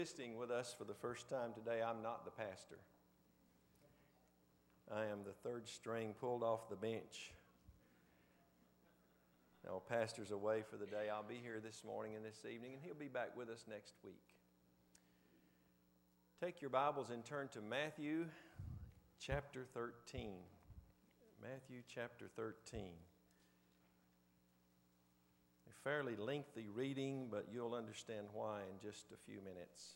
Visiting with us for the first time today, I'm not the pastor. I am the third string pulled off the bench. Now, pastor's away for the day. I'll be here this morning and this evening, and he'll be back with us next week. Take your Bibles and turn to Matthew chapter 13. Matthew chapter 13. A fairly lengthy reading, but you'll understand why in just a few minutes.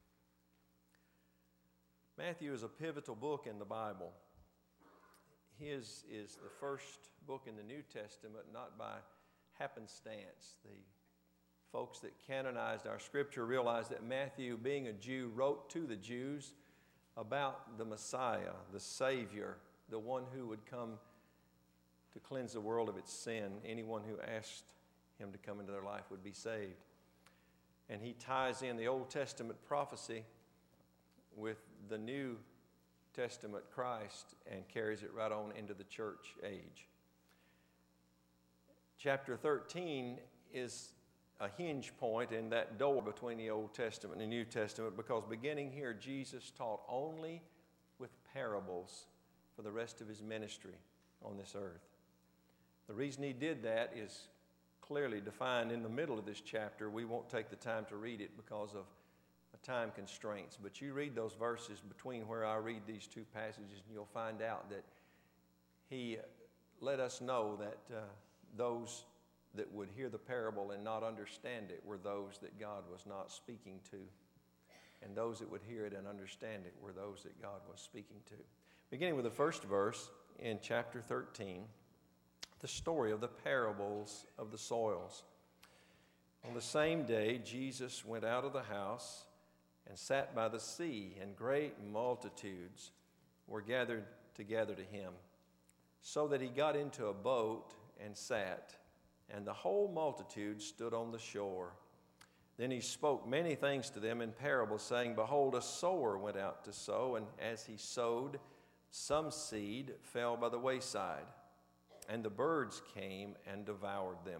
Matthew is a pivotal book in the Bible. His is the first book in the New Testament, not by happenstance. The folks that canonized our scripture realized that Matthew, being a Jew, wrote to the Jews about the Messiah, the Savior, the one who would come to cleanse the world of its sin. Anyone who asked him to come into their life would be saved. And he ties in the Old Testament prophecy with the New Testament Christ and carries it right on into the church age. Chapter 13 is a hinge point in that door between the Old Testament and the New Testament, because beginning here, Jesus taught only with parables for the rest of his ministry on this earth. The reason he did that is clearly defined in the middle of this chapter. We won't take the time to read it because of time constraints, but you read those verses between where I read these two passages and you'll find out that he let us know that those that would hear the parable and not understand it were those that God was not speaking to, and those that would hear it and understand it were those that God was speaking to. Beginning with the first verse in chapter 13, the story of the parables of the soils. On the same day, Jesus went out of the house and sat by the sea, and great multitudes were gathered together to him, so that he got into a boat and sat, and the whole multitude stood on the shore. Then he spoke many things to them in parables, saying, Behold, a sower went out to sow, and as he sowed, some seed fell by the wayside, and the birds came and devoured them.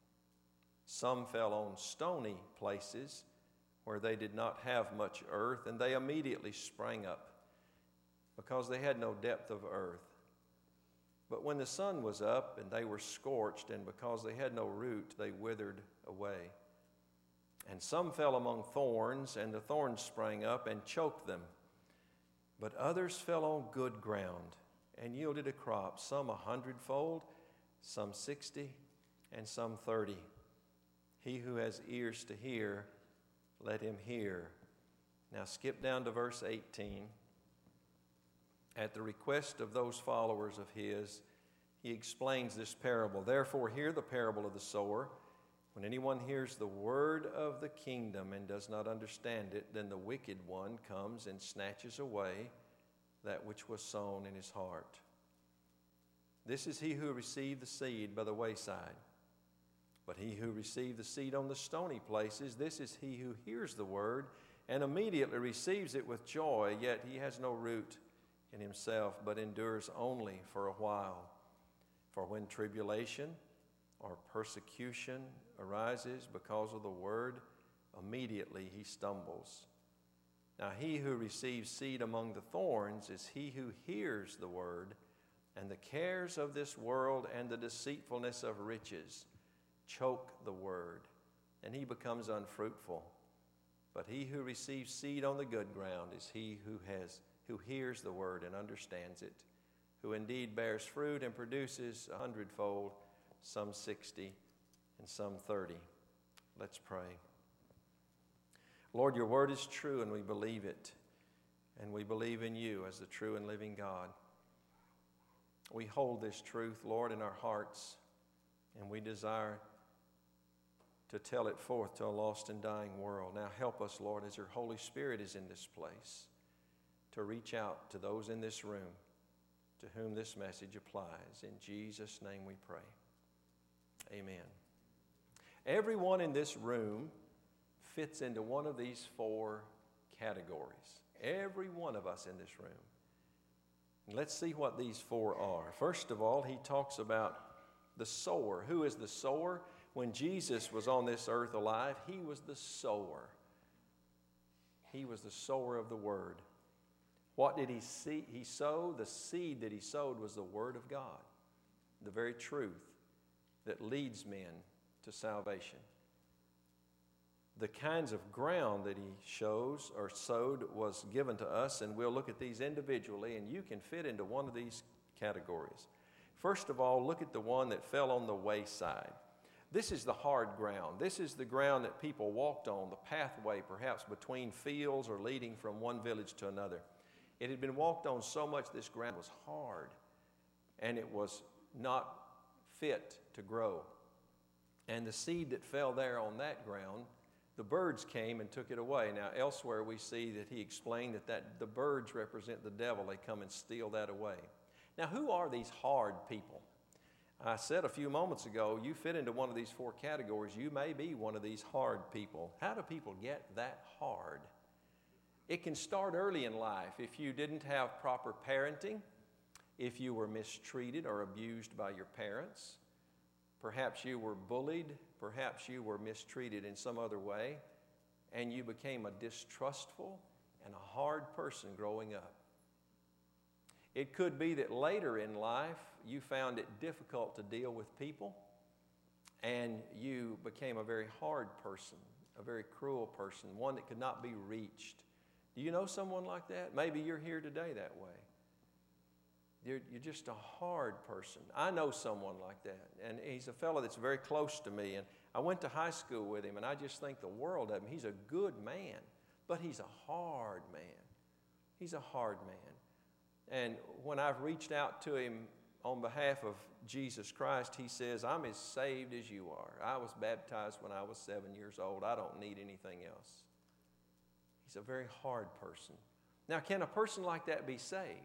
Some fell on stony places where they did not have much earth, and they immediately sprang up, because they had no depth of earth. But when the sun was up, and they were scorched, and because they had no root, they withered away. And some fell among thorns, and the thorns sprang up and choked them. But others fell on good ground, and yielded a crop, some 100-fold, some 60, and some 30. He who has ears to hear, let him hear. Now skip down to verse 18. At the request of those followers of his, he explains this parable. Therefore, hear the parable of the sower. When anyone hears the word of the kingdom and does not understand it, then the wicked one comes and snatches away that which was sown in his heart. This is he who received the seed by the wayside. But he who received the seed on the stony places, this is he who hears the word and immediately receives it with joy, yet he has no root in himself, but endures only for a while. For when tribulation or persecution arises because of the word, immediately he stumbles. Now he who receives seed among the thorns is he who hears the word, and the cares of this world and the deceitfulness of riches choke the word, and he becomes unfruitful. But he who receives seed on the good ground is he who hears the word and understands it, who indeed bears fruit and produces 100-fold, some 60, and some 30. Let's pray. Lord, your word is true, and we believe it, and we believe in you as the true and living God. We hold this truth, Lord, in our hearts, and we desire to tell it forth to a lost and dying world. Now help us, Lord, as your Holy Spirit is in this place, to reach out to those in this room to whom this message applies. In Jesus' name we pray. Amen. Everyone in this room fits into one of these four categories. Every one of us in this room. And let's see what these four are. First of all, he talks about the sower. Who is the sower? When Jesus was on this earth alive, he was the sower. He was the sower of the Word. What did he sow? The seed that he sowed was the Word of God, the very truth that leads men to salvation. The kinds of ground that he sowed was given to us, and we'll look at these individually, and you can fit into one of these categories. First of all, look at the one that fell on the wayside. This is the hard ground. This is the ground that people walked on, the pathway perhaps between fields or leading from one village to another. It had been walked on so much this ground was hard, and it was not fit to grow. And the seed that fell there on that ground, the birds came and took it away. Now, elsewhere we see that he explained that the birds represent the devil. They come and steal that away. Now, who are these hard people? I said a few moments ago, you fit into one of these four categories. You may be one of these hard people. How do people get that hard? It can start early in life. If you didn't have proper parenting, if you were mistreated or abused by your parents, perhaps you were bullied, perhaps you were mistreated in some other way, and you became a distrustful and a hard person growing up. It could be that later in life you found it difficult to deal with people, and you became a very hard person, a very cruel person, one that could not be reached. Do you know someone like that? Maybe you're here today that way. You're just a hard person. I know someone like that, and he's a fellow that's very close to me, and I went to high school with him, and I just think the world of him. He's a good man, but he's a hard man. He's a hard man. And when I've reached out to him on behalf of Jesus Christ, he says, I'm as saved as you are. I was baptized when I was 7 years old. I don't need anything else. He's a very hard person. Now, can a person like that be saved?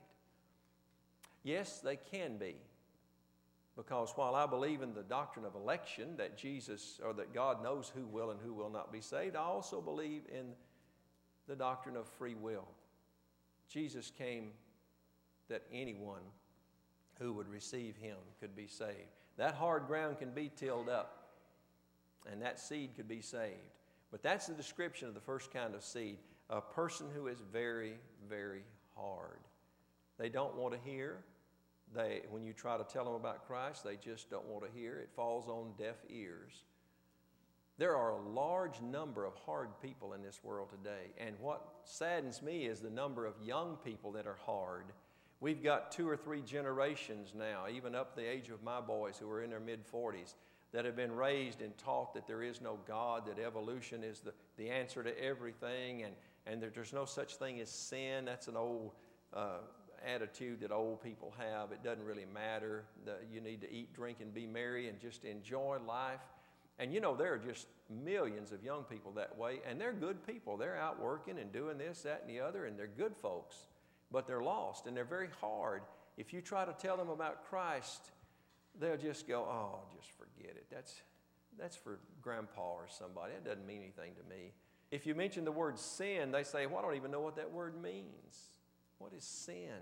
Yes, they can be. Because while I believe in the doctrine of election, that Jesus or that God knows who will and who will not be saved, I also believe in the doctrine of free will. Jesus came that anyone who would receive him could be saved. That hard ground can be tilled up, and that seed could be saved. But that's the description of the first kind of seed, a person who is very, very hard. They don't want to hear. When you try to tell them about Christ, they just don't want to hear. It falls on deaf ears. There are a large number of hard people in this world today, and what saddens me is the number of young people that are hard. We've got 2 or 3 generations now, even up the age of my boys who are in their mid-40s, that have been raised and taught that there is no God, that evolution is the answer to everything, and that there's no such thing as sin. That's an old attitude that old people have. It doesn't really matter. You need to eat, drink, and be merry and just enjoy life. And you know, there are just millions of young people that way, and they're good people. They're out working and doing this, that, and the other, and they're good folks. But they're lost, and they're very hard. If you try to tell them about Christ, they'll just go, oh, just forget it. That's for grandpa or somebody. It doesn't mean anything to me. If you mention the word sin, they say, well, I don't even know what that word means. What is sin?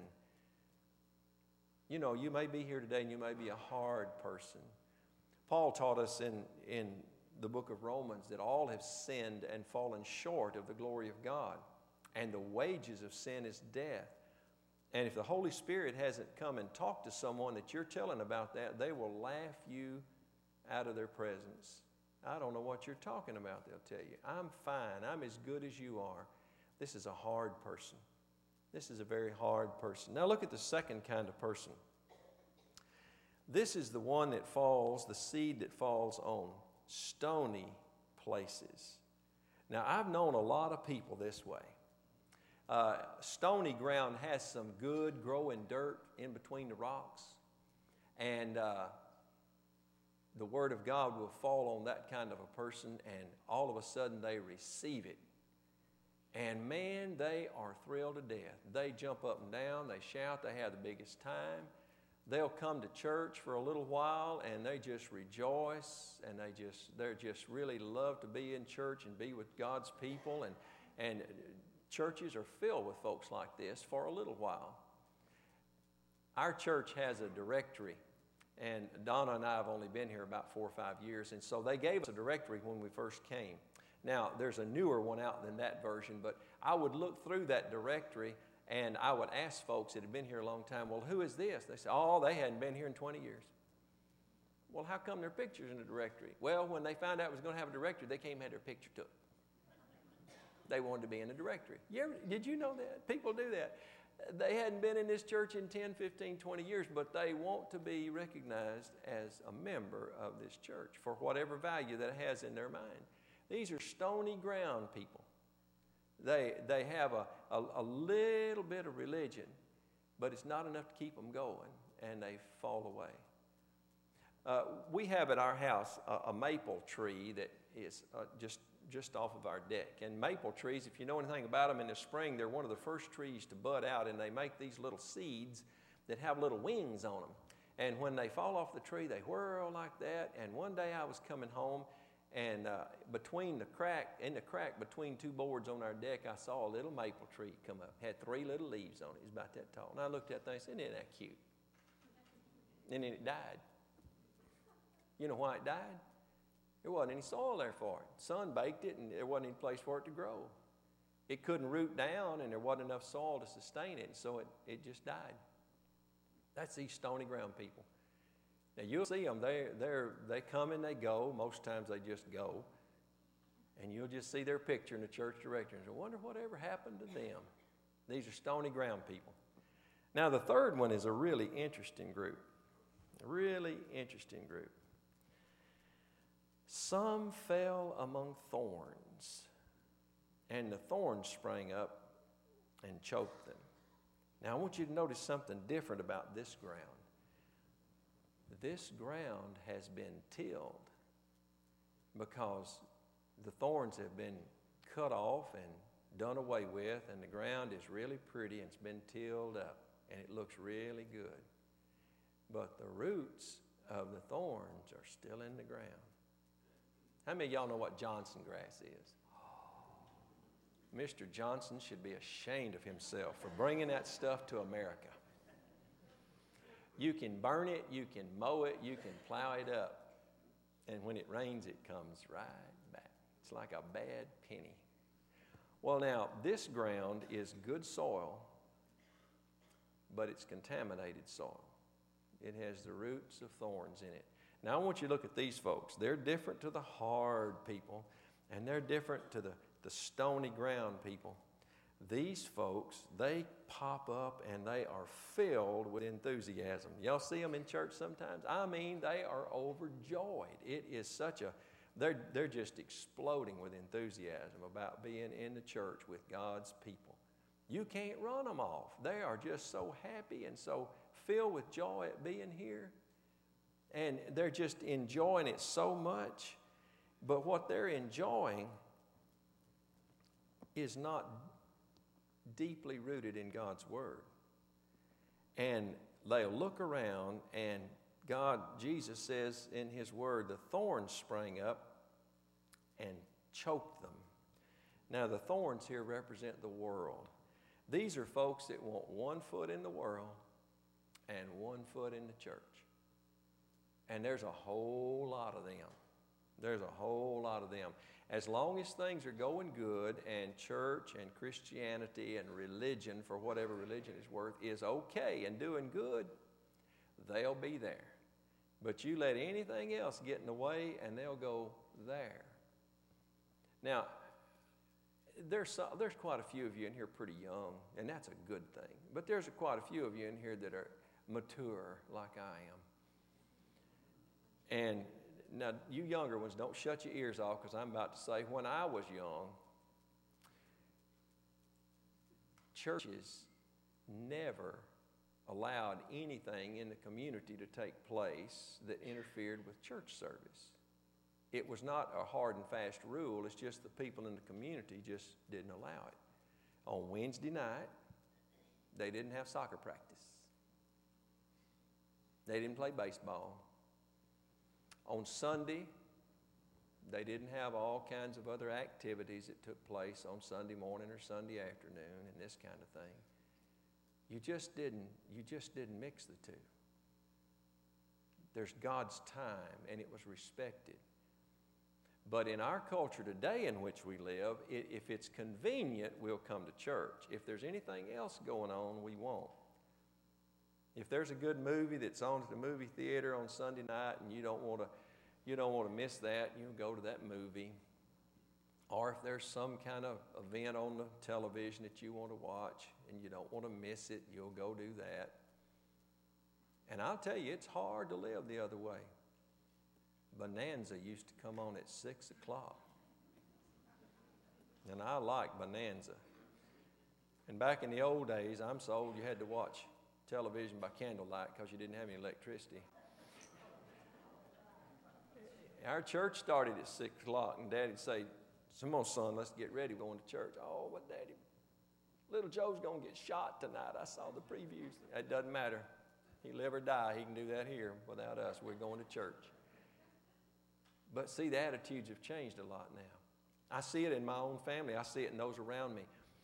You know, you may be here today and you may be a hard person. Paul taught us in the book of Romans that all have sinned and fallen short of the glory of God. And the wages of sin is death. And if the Holy Spirit hasn't come and talked to someone that you're telling about that, they will laugh you out of their presence. I don't know what you're talking about, they'll tell you. I'm fine. I'm as good as you are. This is a hard person. This is a very hard person. Now look at the second kind of person. This is the one that falls, the seed that falls on stony places. Now I've known a lot of people this way. Stony ground has some good growing dirt in between the rocks, and the Word of God will fall on that kind of a person, and all of a sudden they receive it. And man, they are thrilled to death. They jump up and down, they shout, they have the biggest time. They'll come to church for a little while and they just rejoice, and they just really love to be in church and be with God's people, and churches are filled with folks like this for a little while. Our church has a directory, and Donna and I have only been here about 4 or 5 years, and so they gave us a directory when we first came. Now, there's a newer one out than that version, but I would look through that directory and I would ask folks that had been here a long time, well, who is this? They say, oh, they hadn't been here in 20 years. Well, how come their picture's in the directory? Well, when they found out it was going to have a directory, they came and had their picture took. They wanted to be in the directory. Did you know that? People do that. They hadn't been in this church in 10, 15, 20 years, but they want to be recognized as a member of this church for whatever value that it has in their mind. These are stony ground people. They have a little bit of religion, but it's not enough to keep them going, and they fall away. We have at our house a maple tree that is just off of our deck. And maple trees, if you know anything about them, in the spring, they're one of the first trees to bud out, and they make these little seeds that have little wings on them. And when they fall off the tree, they whirl like that. And one day I was coming home, and in the crack between two boards on our deck, I saw a little maple tree come up. Had 3 little leaves on it. It was about that tall. And I looked at that thing and said, isn't that cute? And then it died. You know why it died? There wasn't any soil there for it. Sun baked it, and there wasn't any place for it to grow. It couldn't root down, and there wasn't enough soil to sustain it, so it just died. That's these stony ground people. Now, you'll see them. They come and they go. Most times they just go. And you'll just see their picture in the church directory and say, I wonder whatever happened to them. These are stony ground people. Now, the third one is a really interesting group. A really interesting group. Some fell among thorns, and the thorns sprang up and choked them. Now, I want you to notice something different about this ground. This ground has been tilled because the thorns have been cut off and done away with, and the ground is really pretty and it's been tilled up, and it looks really good. But the roots of the thorns are still in the ground. How many of y'all know what Johnson grass is? Mr. Johnson should be ashamed of himself for bringing that stuff to America. You can burn it, you can mow it, you can plow it up, and when it rains, it comes right back. It's like a bad penny. Well, now, this ground is good soil, but it's contaminated soil. It has the roots of thorns in it. Now, I want you to look at these folks. They're different to the hard people, and they're different to the stony ground people. These folks, they pop up, and they are filled with enthusiasm. Y'all see them in church sometimes? I mean, they are overjoyed. It is such a, they're just exploding with enthusiasm about being in the church with God's people. You can't run them off. They are just so happy and so filled with joy at being here. And they're just enjoying it so much. But what they're enjoying is not deeply rooted in God's Word. And they'll look around, and Jesus says in His Word, the thorns sprang up and choked them. Now, the thorns here represent the world. These are folks that want one foot in the world and one foot in the church. And there's a whole lot of them. There's a whole lot of them. As long as things are going good and church and Christianity and religion, for whatever religion is worth, is okay and doing good, they'll be there. But you let anything else get in the way and they'll go there. Now, there's quite a few of you in here pretty young, and that's a good thing. But there's quite a few of you in here that are mature like I am. And now, you younger ones, don't shut your ears off, because I'm about to say, when I was young, churches never allowed anything in the community to take place that interfered with church service. It was not a hard and fast rule. It's just the people in the community just didn't allow it. On Wednesday night, they didn't have soccer practice. They didn't play baseball. On Sunday, they didn't have all kinds of other activities that took place on Sunday morning or Sunday afternoon and this kind of thing. You just didn't mix the two. There's God's time, and it was respected. But in our culture today in which we live, if it's convenient, we'll come to church. If there's anything else going on, we won't. If there's a good movie that's on at the movie theater on Sunday night and you don't want to miss that, you'll go to that movie. Or if there's some kind of event on the television that you want to watch and you don't want to miss it, you'll go do that. And I'll tell you, it's hard to live the other way. Bonanza used to come on at 6 o'clock. And I like Bonanza. And back in the old days, I'm so old you had to watch television by candlelight because you didn't have any electricity. Our church started at 6 o'clock, and Daddy'd say, "Come on, son, let's get ready. We're going to church." "Oh, but Daddy, little Joe's going to get shot tonight. I saw the previews." It doesn't matter. He live or die. He can do that here without us. We're going to church. But see, the attitudes have changed a lot now. I see it in my own family. I see it in those around me.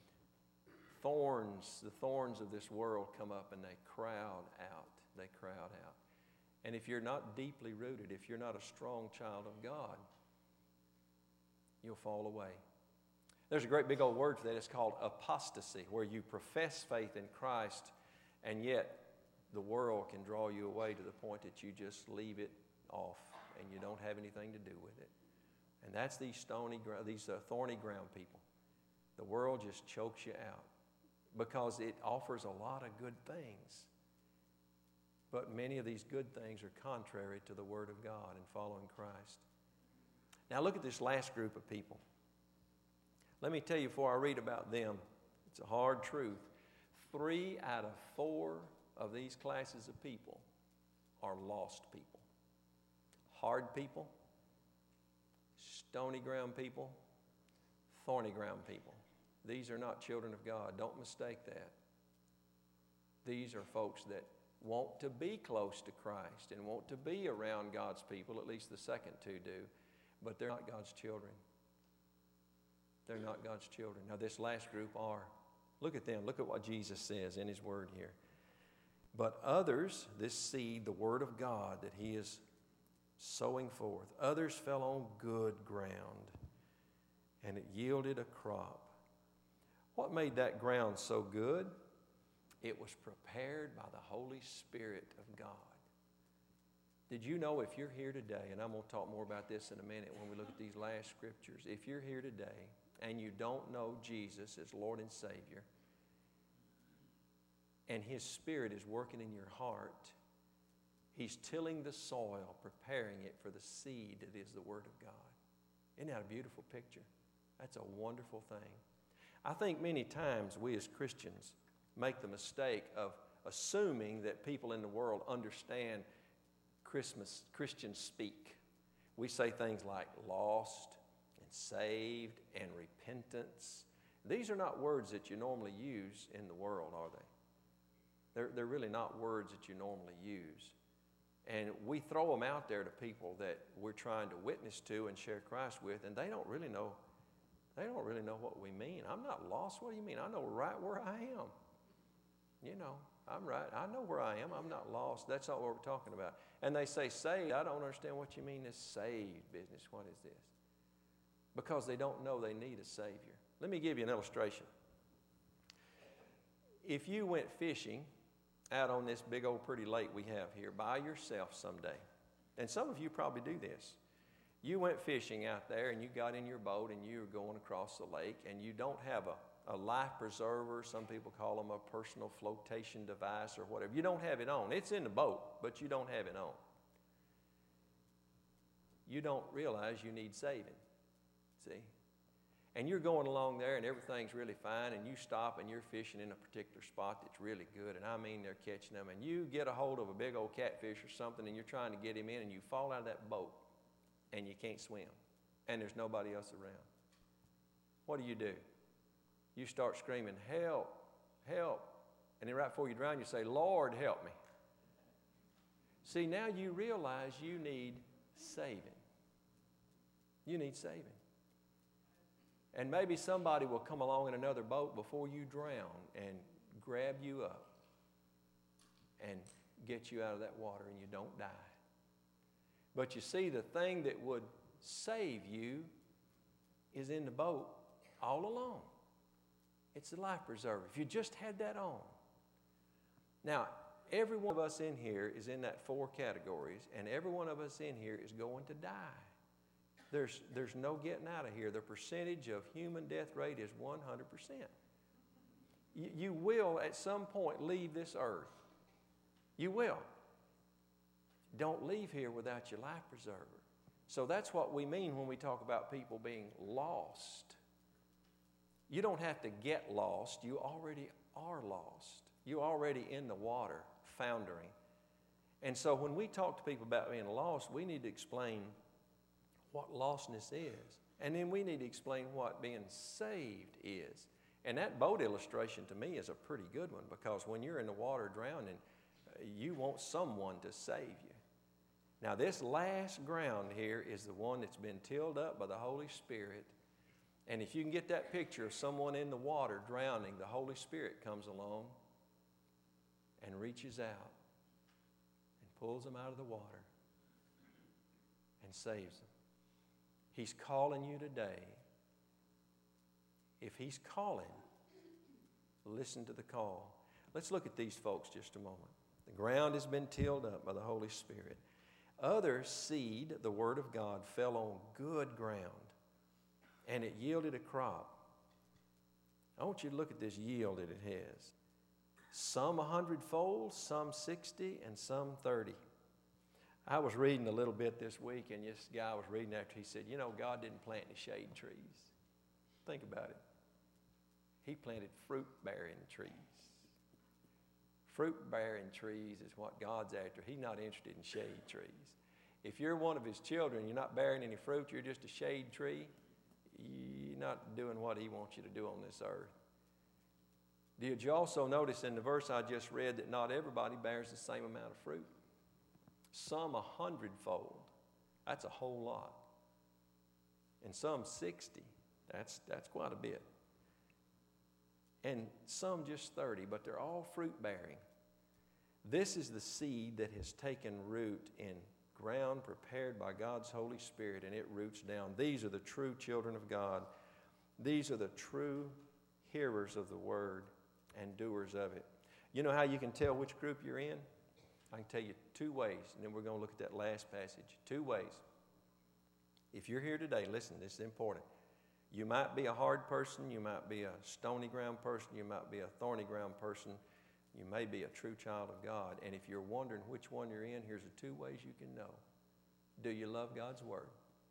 The thorns of this world come up and they crowd out. They crowd out. And if you're not deeply rooted, if you're not a strong child of God, you'll fall away. There's a great big old word for that. It's called apostasy, where you profess faith in Christ and yet the world can draw you away to the point that you just leave it off and you don't have anything to do with it. And that's these thorny ground people. The world just chokes you out because it offers a lot of good things. But many of these good things are contrary to the Word of God and following Christ. Now look at this last group of people. Let me tell you before I read about them, it's a hard truth. 3 out of 4 of these classes of people are lost people. Hard people, stony ground people, thorny ground people. These are not children of God. Don't mistake that. These are folks that want to be close to Christ and want to be around God's people, at least the second two do, but they're not God's children. They're not God's children. Now this last group are. Look at them. Look at what Jesus says in His Word here. But others, this seed, the Word of God that He is sowing forth, others fell on good ground, and it yielded a crop. What made that ground so good? It was prepared by the Holy Spirit of God. Did you know if you're here today, and I'm going to talk more about this in a minute when we look at these last scriptures, if you're here today and you don't know Jesus as Lord and Savior, and His Spirit is working in your heart, He's tilling the soil, preparing it for the seed that is the Word of God. Isn't that a beautiful picture? That's a wonderful thing. I think many times we as Christians make the mistake of assuming that people in the world understand Christian speak. We say things like lost and saved and repentance. These are not words that you normally use in the world, are they? They're really not words that you normally use. And we throw them out there to people that we're trying to witness to and share Christ with, and they don't really know what we mean. I'm not lost. What do you mean? I know right where I am. You know, I'm right. I know where I am. I'm not lost. That's not what we're talking about. And they say saved. I don't understand what you mean this saved business. What is this? Because they don't know they need a Savior. Let me give you an illustration. If you went fishing out on this big old pretty lake we have here by yourself someday, and some of you probably do this. You went fishing out there and you got in your boat and you were going across the lake and you don't have a life preserver, some people call them a personal flotation device or whatever. You don't have it on. It's in the boat, but you don't have it on. You don't realize you need saving, see? And you're going along there and everything's really fine and you stop and you're fishing in a particular spot that's really good, and I mean they're catching them, and you get a hold of a big old catfish or something and you're trying to get him in and you fall out of that boat and you can't swim and there's nobody else around. What do? You start screaming, help, help. And then right before you drown, you say, Lord, help me. See, now you realize you need saving. You need saving. And maybe somebody will come along in another boat before you drown and grab you up and get you out of that water and you don't die. But you see, the thing that would save you is in the boat all alone. It's the life preserver. If you just had that on. Now, every one of us in here is in that 4 categories, and every one of us in here is going to die. There's no getting out of here. The percentage of human death rate is 100%. You will at some point leave this earth. You will. Don't leave here without your life preserver. So that's what we mean when we talk about people being lost. You don't have to get lost. You already are lost. You're already in the water, foundering. And so when we talk to people about being lost, we need to explain what lostness is. And then we need to explain what being saved is. And that boat illustration to me is a pretty good one, because when you're in the water drowning, you want someone to save you. Now, this last ground here is the one that's been tilled up by the Holy Spirit. And if you can get that picture of someone in the water drowning, the Holy Spirit comes along and reaches out and pulls them out of the water and saves them. He's calling you today. If He's calling, listen to the call. Let's look at these folks just a moment. The ground has been tilled up by the Holy Spirit. Other seed, the Word of God, fell on good ground, and it yielded a crop. I want you to look at this yield that it has. Some 100-fold, some 60, and some 30. I was reading a little bit this week, and this guy was reading after. He said, God didn't plant any shade trees. Think about it. He planted fruit-bearing trees. Fruit-bearing trees is what God's after. He's not interested in shade trees. If you're one of His children, you're not bearing any fruit, you're just a shade tree, you're not doing what He wants you to do on this earth. Did you also notice in the verse I just read that not everybody bears the same amount of fruit? Some 100-fold. That's a whole lot. And some 60. That's quite a bit. And some just 30, but they're all fruit-bearing. This is the seed that has taken root in ground prepared by God's Holy Spirit, and it roots down. These are the true children of God. These are the true hearers of the Word and doers of it. You know how you can tell which group you're in? I can tell you 2 ways, and then we're going to look at that last passage. 2 ways. If you're here today, listen, this is important. You might be a hard person, you might be a stony ground person, you might be a thorny ground person, you may be a true child of God. And if you're wondering which one you're in, here's the 2 ways you can know. Do you love God's Word?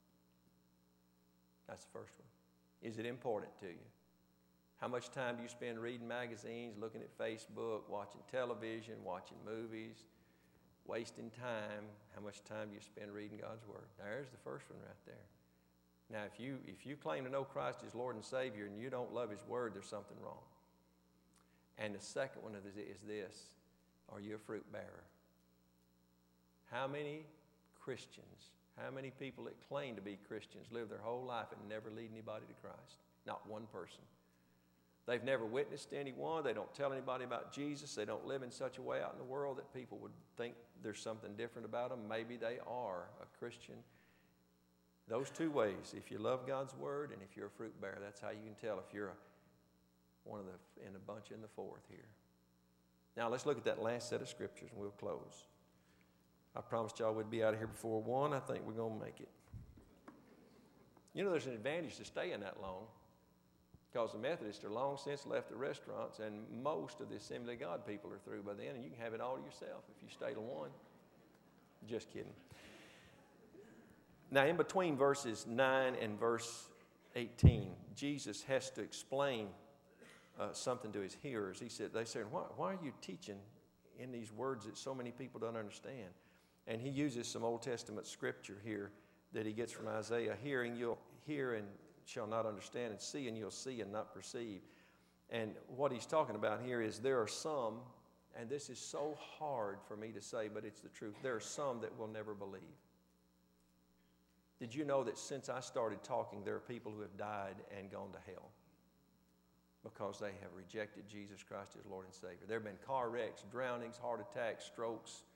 That's the first one. Is it important to you? How much time do you spend reading magazines, looking at Facebook, watching television, watching movies, wasting time? How much time do you spend reading God's Word? There's the first one right there. Now, if you claim to know Christ as Lord and Savior and you don't love His Word, there's something wrong. And the second one is this: are you a fruit bearer? How many Christians, how many people that claim to be Christians live their whole life and never lead anybody to Christ? Not one person. They've never witnessed to anyone. They don't tell anybody about Jesus. They don't live in such a way out in the world that people would think there's something different about them. Maybe they are a Christian. Those 2 ways, if you love God's Word and if you're a fruit bearer, that's how you can tell if you're one of in a bunch in the 4th here. Now let's look at that last set of scriptures and we'll close. I promised y'all we'd be out of here before 1. I think we're going to make it. There's an advantage to staying that long, because the Methodists are long since left the restaurants, and most of the Assembly of God people are through by then, and you can have it all yourself if you stay to 1. Just kidding. Now, in between verses 9 and verse 18, Jesus has to explain something to His hearers. They said, why are you teaching in these words that so many people don't understand? And He uses some Old Testament scripture here that He gets from Isaiah. Hearing you'll hear and shall not understand, and seeing you'll see and not perceive. And what He's talking about here is there are some, and this is so hard for me to say, but it's the truth. There are some that will never believe. Did you know that since I started talking, there are people who have died and gone to hell because they have rejected Jesus Christ as Lord and Savior? There have been car wrecks, drownings, heart attacks, strokes,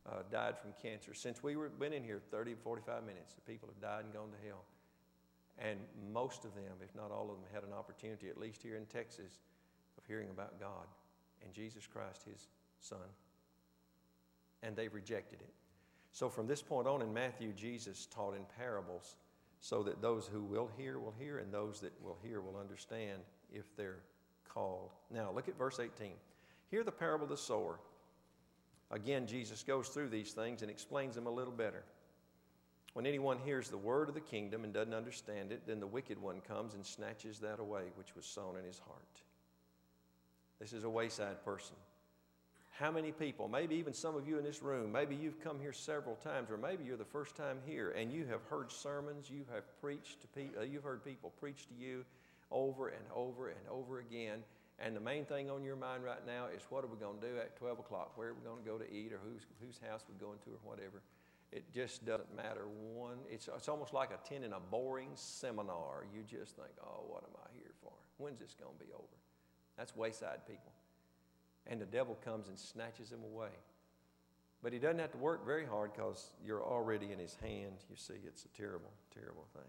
died from cancer. Since been in here 30, 45 minutes, the people have died and gone to hell. And most of them, if not all of them, had an opportunity, at least here in Texas, of hearing about God and Jesus Christ, His Son. And they've rejected it. So from this point on in Matthew, Jesus taught in parables so that those who will hear, and those that will hear will understand if they're called. Now, look at verse 18. Hear the parable of the sower. Again, Jesus goes through these things and explains them a little better. When anyone hears the word of the kingdom and doesn't understand it, then the wicked one comes and snatches that away which was sown in his heart. This is a wayside person. How many people, maybe even some of you in this room, maybe you've come here several times, or maybe you're the first time here, and you have heard sermons, you have preached to people, you've heard people preach to you over and over and over again, and the main thing on your mind right now is what are we going to do at 12 o'clock? Where are we going to go to eat, or whose house we're going to, or whatever. It just doesn't matter. It's almost like attending a boring seminar. You just think, oh, what am I here for? When's this going to be over? That's wayside people. And the devil comes and snatches them away. But he doesn't have to work very hard because you're already in his hand. You see, it's a terrible, terrible thing.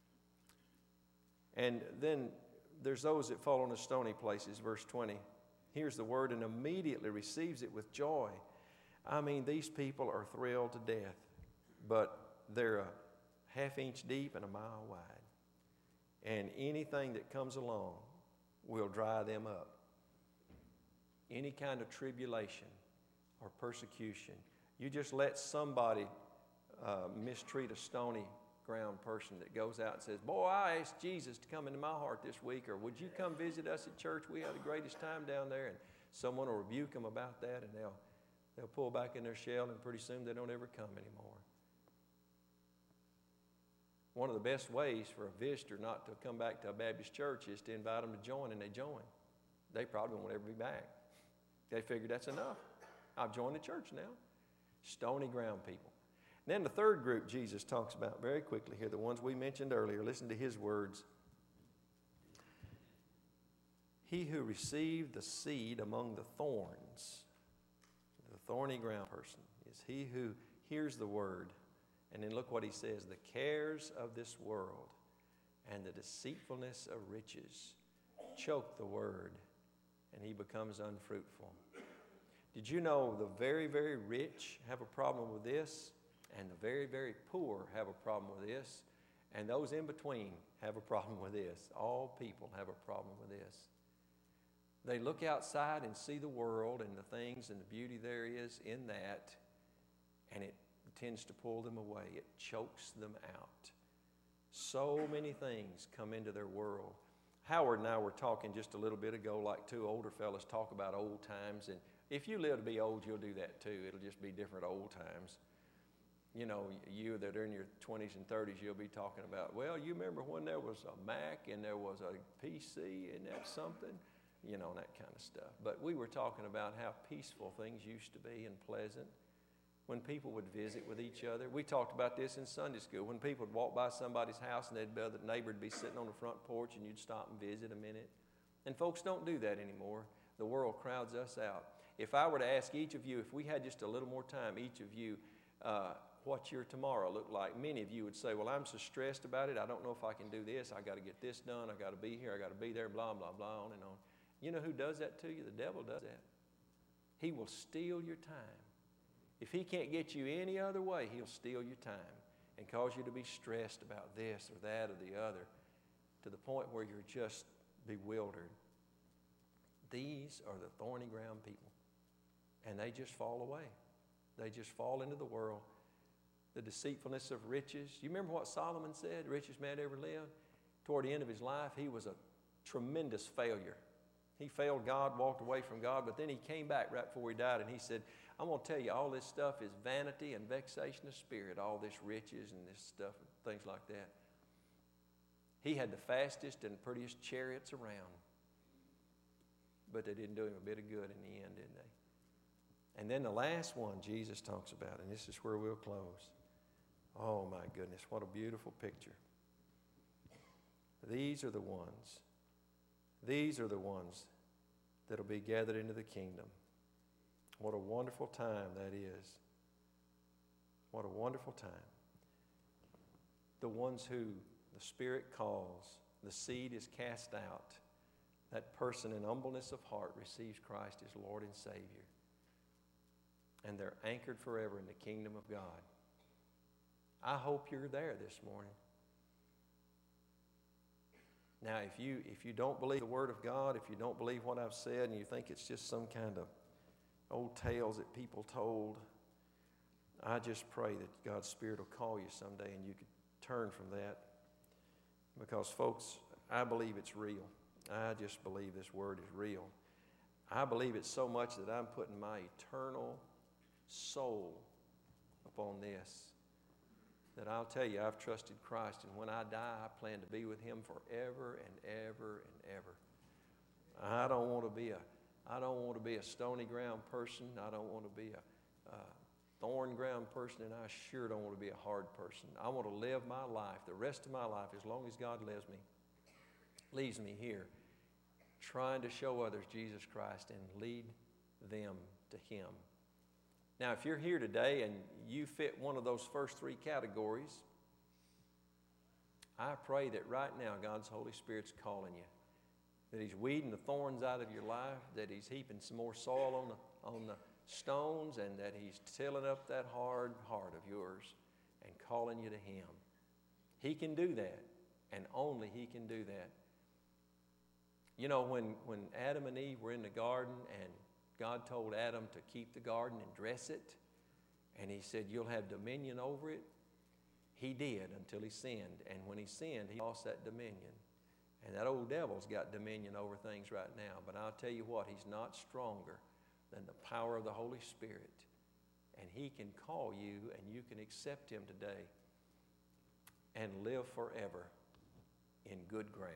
And then there's those that fall on the stony places, verse 20. Hears the word and immediately receives it with joy. I mean, these people are thrilled to death, but they're a half-inch deep and a mile wide. And anything that comes along will dry them up. Any kind of tribulation or persecution. You just let somebody mistreat a stony ground person that goes out and says, boy, I asked Jesus to come into my heart this week, or would you come visit us at church? We had the greatest time down there. And someone will rebuke them about that, and they'll pull back in their shell, and pretty soon they don't ever come anymore. One of the best ways for a visitor not to come back to a Baptist church is to invite them to join, and they join. They probably won't ever be back. They figured that's enough. I've joined the church now. Stony ground people. And then the third group Jesus talks about very quickly here, the ones we mentioned earlier. Listen to his words. He who received the seed among the thorns, the thorny ground person, is he who hears the word. And then look what he says. The cares of this world and the deceitfulness of riches choke the word, and he becomes unfruitful. Did you know the very, very rich have a problem with this, and the very, very poor have a problem with this, and those in between have a problem with this? All people have a problem with this. They look outside and see the world and the things and the beauty there is in that, and it tends to pull them away. It chokes them out. So many things come into their world. Howard and I were talking just a little bit ago, like two older fellas talk about old times. And if you live to be old, you'll do that too. It'll just be different old times. You know, you that are in your 20s and 30s, you'll be talking about, well, you remember when there was a Mac and there was a PC and that something? You know, that kind of stuff. But we were talking about how peaceful things used to be and pleasant. When people would visit with each other. We talked about this in Sunday school. When people would walk by somebody's house and the neighbor would be sitting on the front porch and you'd stop and visit a minute. And folks don't do that anymore. The world crowds us out. If I were to ask each of you, if we had just a little more time, each of you, what your tomorrow looked like, many of you would say, well, I'm so stressed about it. I don't know if I can do this. I got to get this done. I got to be here. I got to be there, blah, blah, blah, on and on. You know who does that to you? The devil does that. He will steal your time. If he can't get you any other way, he'll steal your time and cause you to be stressed about this or that or the other to the point where you're just bewildered. These are the thorny ground people, and they just fall away. They just fall into the world. The deceitfulness of riches. You remember what Solomon said, richest man ever lived? Toward the end of his life, he was a tremendous failure. He failed God, walked away from God, but then he came back right before he died, and he said, I'm going to tell you, all this stuff is vanity and vexation of spirit, all this riches and this stuff and things like that. He had the fastest and prettiest chariots around, but they didn't do him a bit of good in the end, did they? And then the last one Jesus talks about, and this is where we'll close. Oh my goodness, what a beautiful picture. These are the ones that'll be gathered into the kingdom. What a wonderful time that is What a wonderful time. The ones who the Spirit calls, the seed is cast out. That person in humbleness of heart receives Christ as Lord and Savior. And they're anchored forever in the kingdom of God. I hope you're there this morning. Now, if you don't believe the Word of God, if you don't believe what I've said, and you think it's just some kind of old tales that people told, I just pray that God's Spirit will call you someday and you could turn from that. Because, folks, I believe it's real. I just believe this Word is real. I believe it so much that I'm putting my eternal soul upon this. That I'll tell you, I've trusted Christ, and when I die, I plan to be with Him forever and ever and ever. I don't want to be a stony ground person. I don't want to be a thorn ground person, and I sure don't want to be a hard person. I want to live my life, the rest of my life, as long as God leaves me here, trying to show others Jesus Christ and lead them to Him. Now, if you're here today and you fit one of those first three categories, I pray that right now God's Holy Spirit's calling you, that He's weeding the thorns out of your life, that He's heaping some more soil on the stones, and that He's tilling up that hard heart of yours and calling you to Him. He can do that, and only He can do that. You know, when Adam and Eve were in the garden and God told Adam to keep the garden and dress it, and He said, you'll have dominion over it. He did until he sinned, and when he sinned, he lost that dominion. And that old devil's got dominion over things right now, but I'll tell you what, he's not stronger than the power of the Holy Spirit, and He can call you, and you can accept Him today and live forever in good ground.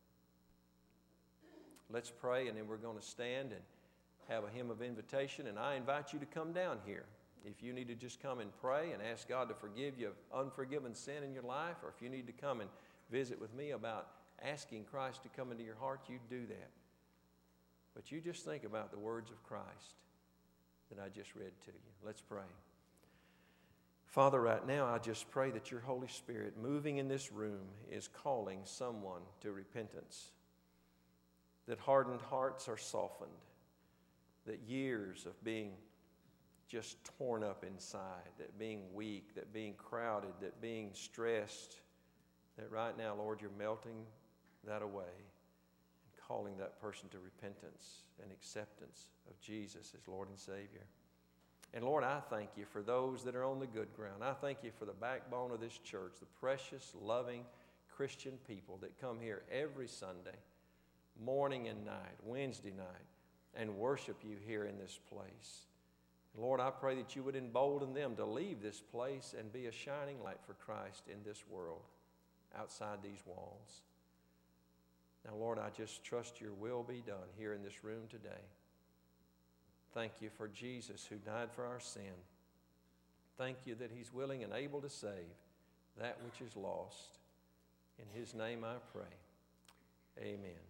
Let's pray, and then we're going to stand and have a hymn of invitation, and I invite you to come down here. If you need to just come and pray and ask God to forgive you of unforgiven sin in your life, or if you need to come and visit with me about asking Christ to come into your heart, you do that. But you just think about the words of Christ that I just read to you. Let's pray. Father, right now I just pray that your Holy Spirit moving in this room is calling someone to repentance, that hardened hearts are softened, that years of being just torn up inside, that being weak, that being crowded, that being stressed, that right now, Lord, you're melting that away and calling that person to repentance and acceptance of Jesus as Lord and Savior. And Lord, I thank you for those that are on the good ground. I thank you for the backbone of this church, the precious, loving Christian people that come here every Sunday, morning and night, Wednesday night, and worship you here in this place. Lord, I pray that you would embolden them to leave this place and be a shining light for Christ in this world, outside these walls. Now, Lord, I just trust your will be done here in this room today. Thank you for Jesus who died for our sin. Thank you that He's willing and able to save that which is lost. In His name I pray. Amen.